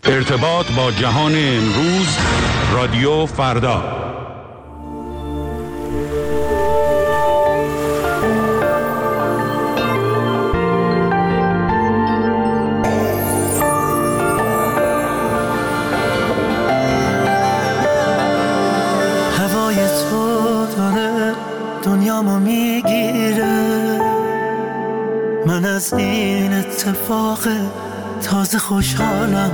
ارتباط با جهان امروز، رادیو فردا. هوای تو داره دنیامو میگیره، من از این اتفاق تازه خوشحالم.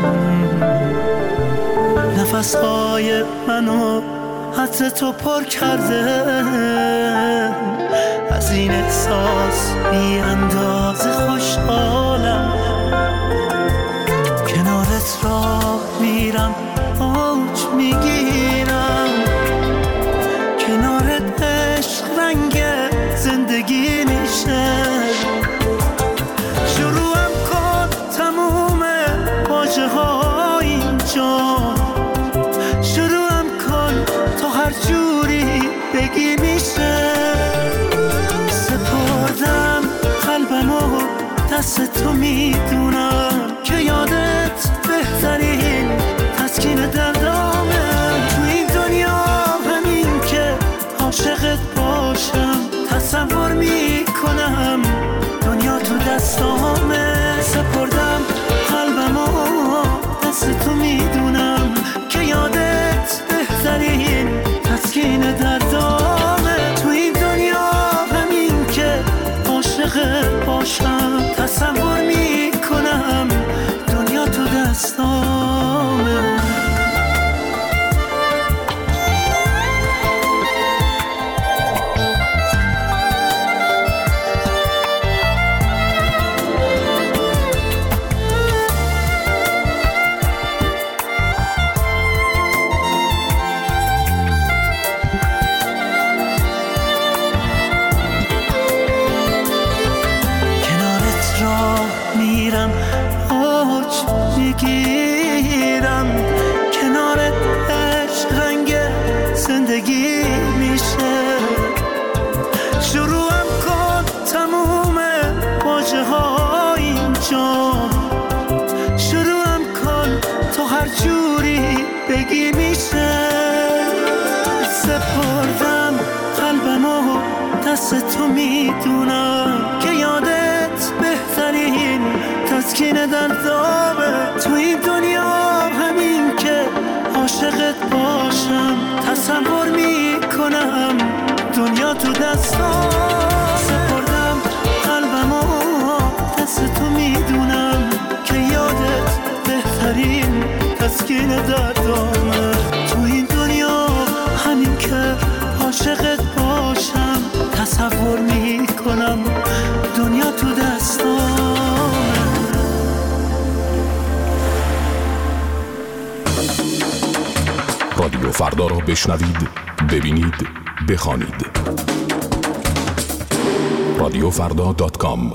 نفسهای منو عطر تو پر کرده، از این احساس بی اندازه خوشحالم. کنارت راه میرم، اوج میگیرم، کنارت عشق رنگ زندگی میشه. شروعم کن تموم واژه ها اینجا، شروعم کن تو هر جوری بگی میشه. سپردم قلبمو دست تو، میدونم که یادت بهترین تسکین دردامه. تو این دنیا همین که عاشقت باشم، تصور میکنم دنیا تو دستامه. سپردم قلبمو دست تو، میدونم که یادت بهترین تسکین دردامه. تو این دنیا همین که عاشقت باشم، تصور میکنم دنیا تو دستامه. زندگی میشه. شروعم کن تموم واژه ها اینجا، شروعم کن تو هر جوری بگی میشه. سپردم قلبمو دست تو، میدونم که یادت بهترین تسکین دردامه. تو این دنیا همین که عاشقت باشم، تصور میکنم دنیا تو دستام. سپردم قلبمو دست تو، میدونم که یادت بهترین تسکین دردامه. تو این دنیا همین که عاشقت باشم، تصور میکنم دنیا تو دستام. رادیو فردا را بشنوید، ببینید، بخوانید. رادیوفردا.com.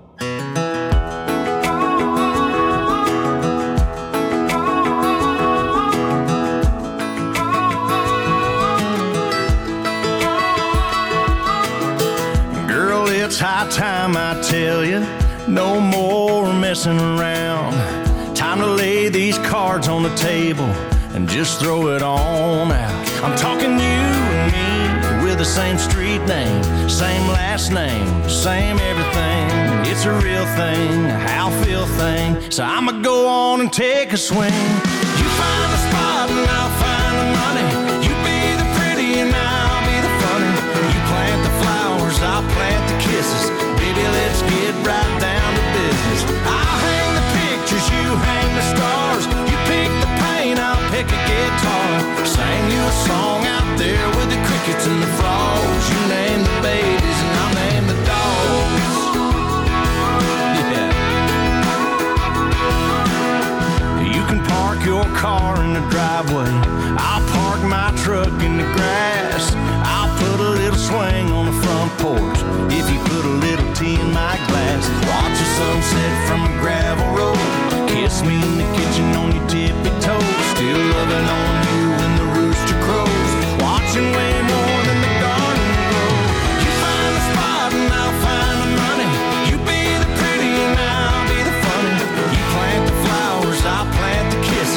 Girl, it's high time I tell you, no more messing around. Time to lay these cards on the table and just throw it on out. I'm talking you and me with the same street name, same last name, same everything. It's a real thing, a how feel thing. So I'ma go on and take a swing. You find the spot and I'll find the money. You be the pretty and I'll be the funny. You plant the flowers, I'll plant the kisses. Baby, let's get right down to business. I'll hang the pictures, you hang the stars. You pick the paint, I'll pick a guitar. Sing you a song out there with the crickets and the frogs. You name the babies and I'll name the dogs. Yeah. You can park your car in the driveway, I'll park my truck in the grass. I'll put a little swing on the front porch if you put a little tea in my glass. Watch the sunset from a gravel road. Kiss me in the kitchen on your tippy toes. Still loving on you when the rooster crows. Watching way more than the garden grow. You find the spot and I'll find the money. You be the pretty and I'll be the funny. You plant the flowers, I'll plant the kisses.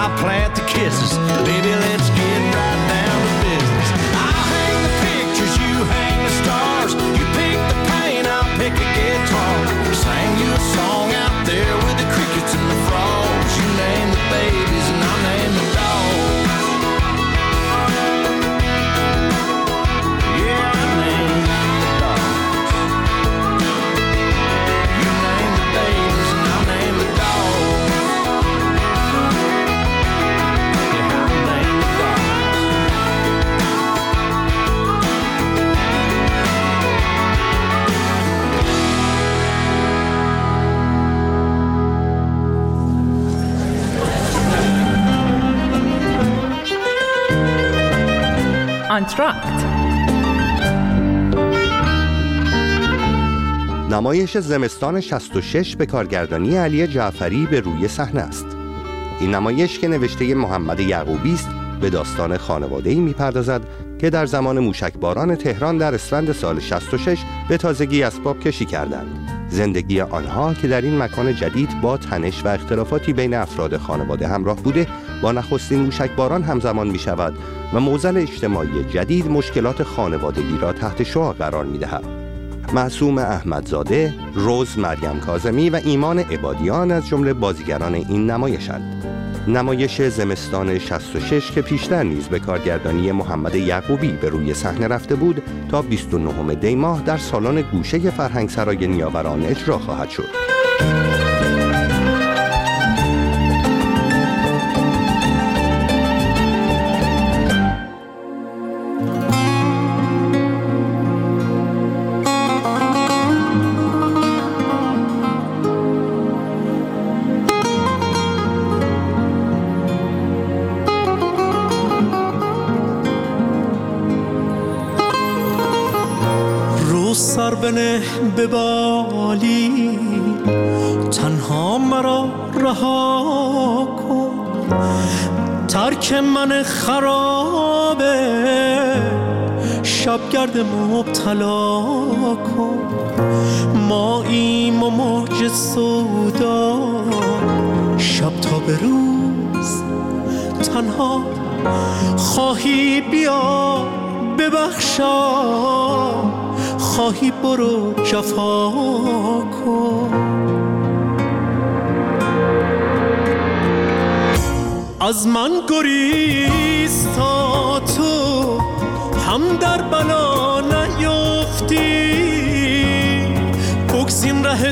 I'll plant the kisses. Baby, let's get right down to business. I'll hang the pictures, you hang the stars. You pick the paint, I'll pick a guitar. Sing you a song out there with the crickets and the frogs. You name the babies and I'll name the dogs. Yeah, I name the dogs. You name the babies and I'll name the dogs. Yeah, I'll name the dogs. آنتراکت. نمایش زمستان 66 به کارگردانی علی جعفری به روی صحنه است. این نمایش که نوشته محمد یعقوبی است به داستان خانواده‌ای می‌پردازد که در زمان موشکباران تهران در اسفند سال 66 به تازگی اسباب کشی کردند. زندگی آنها که در این مکان جدید با تنش و اختلافاتی بین افراد خانواده همراه بوده، با نخستین موشکباران همزمان می شود و موزل اجتماعی جدید مشکلات خانوادگی را تحت شعاع قرار می دهد. معصوم احمدزاده، روز مریم کاظمی و ایمان عبادیان از جمله بازیگران این نمایشند. نمایش زمستان 66 که پیشتر نیز به کارگردانی محمد یعقوبی به روی صحنه رفته بود، تا 29 دی ماه در سالن گوشه فرهنگسرای نیاوران اجرا خواهد شد. سر بنه به بالی تنها مرا رها کن، ترک من خرابه شبگرد مبتلا کن. ماییم و موج سودا شب تا به روز تنها خواهی بیا ببخشا، خواهی برو جفا کن. از من گریز تا تو هم در بلا نیفتی، بگزین ره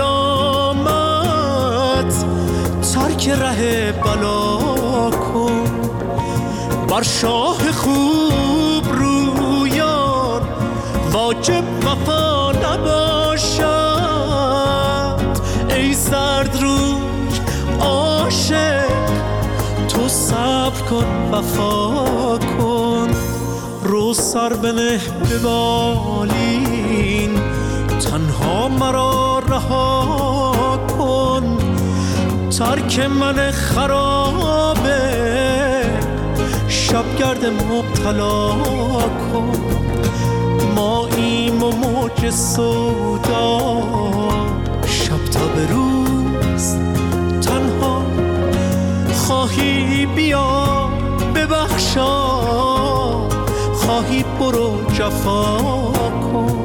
سلامت ترک ره بلا کن. بر شاه خوب رویان واجب وفا نباشد، ای زرد روی عاشق تو صبر کن وفا کن. رو سر بنه به بالین تنها مرا رها کن، ترک من خرابه شبگرد مبتلا کن. ماییم و موج سودا شب تا به روز تنها خواهی بیا ببخشا، خواهی برو جفا کن.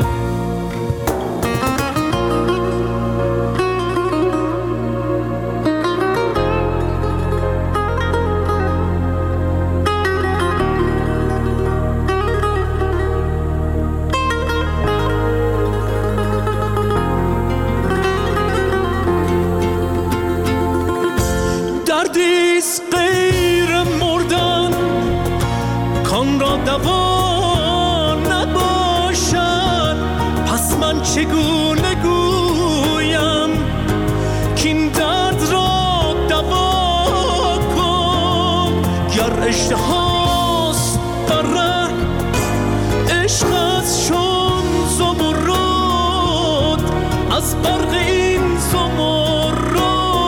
دردیست غیر مردن کان را دوا نباشد، پس من چگونه گویم کین درد را دوا کن. گر اشتهاست در ره عشق از چون زمرد، از برق این زمرد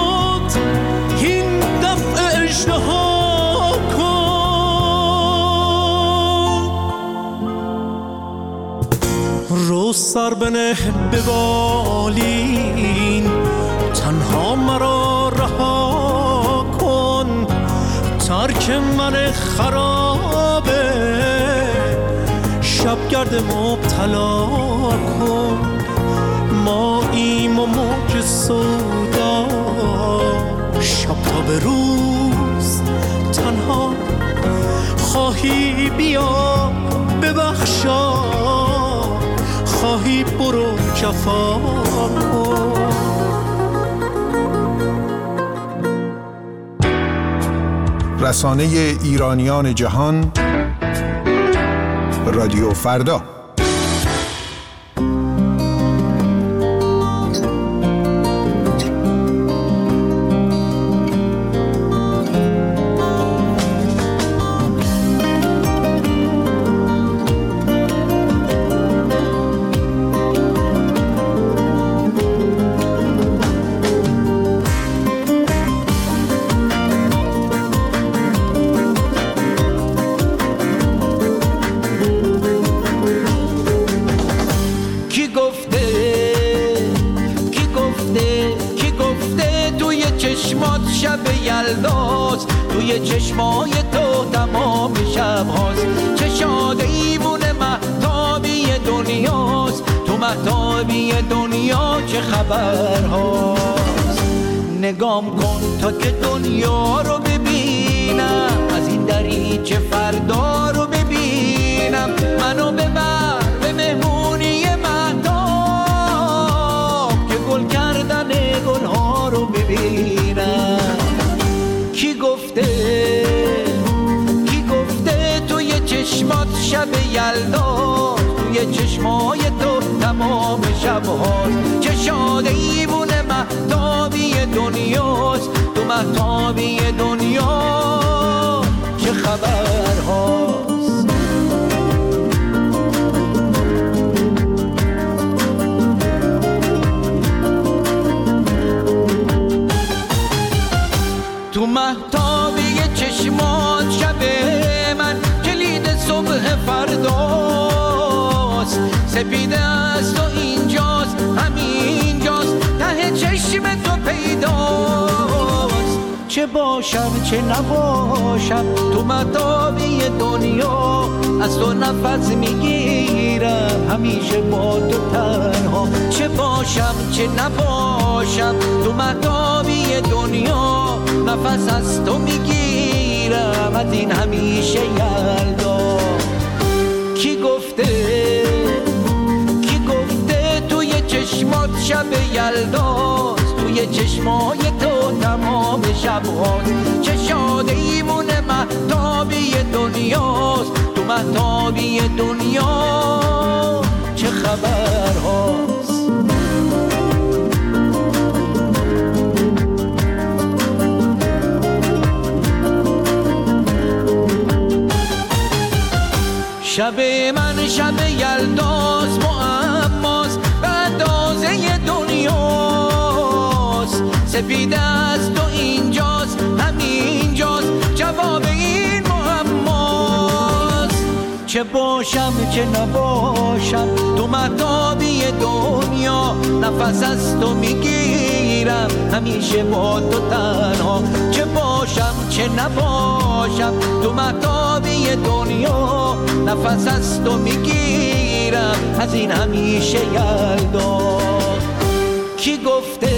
هین دفع اشتها کن. رو سر بنه به بالین تنها مرا رها کن، ترک من خرابه شبگرد مبتلا کن ماییم و موج سودا شب تا به روز تنها خواهی بیا ببخشا خواهی برو جفا کن رسانه ایرانیان جهان رادیو فردا. توی چشمای تو تمام شب هاست چه شاد ایوون مهتابی دنیاست تو مهتابی دنیا چه خبر هاست نگام کن تا که دنیا رو ببینم از این دریچه فردا رو ببینم منو ببر به مهمونی مهتاب که گل کردن گلها رو ببینم کی گفته توی چشمات شب یلدا توی چشمای تو تمام شب هاست چه شاد ایوون مهتابی دنیاست تو مهتابی دنیا چه خبر هاست تو مهتابی چشمات شب من کلید صبح فرداست سپیده است و اینجاست همینجاست ته چشم تو پیداست چه باشم چه نباشم تو مهتابی دنیا از تو نفس میگیرم همیشه با تو تنها چه باشم چه نباشم تو مهتابی دنیا نفس از تو میگیرم از این همیشه یلدا کی گفته توی چشمات شب یلداست توی چشمای تو تمام شب هاست چه شاد ایمون مهتابی دنیاست تو مهتابی دنیا چه خبر هاست شب من شب یلداست معماست به اندازه دنیاست سپیده است و اینجاست همینجاست جواب این معماست چه باشم چه نباشم تو مهتابی دنیا نفس از تو میگیرم همیشه با تو تنها چه باشم چه نباشم تو مهتابی دنیا نفس از تو میگیرم از این همیشه یلدا کی گفته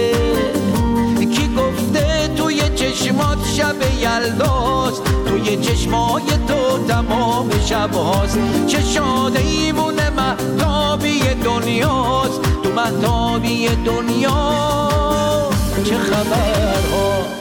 توی چشمات شب یلداست توی چشمای تو تمام شب هاست چه شاد ایمون مهتابی دنیاست تو مهتابی دنیا چه خبر هاست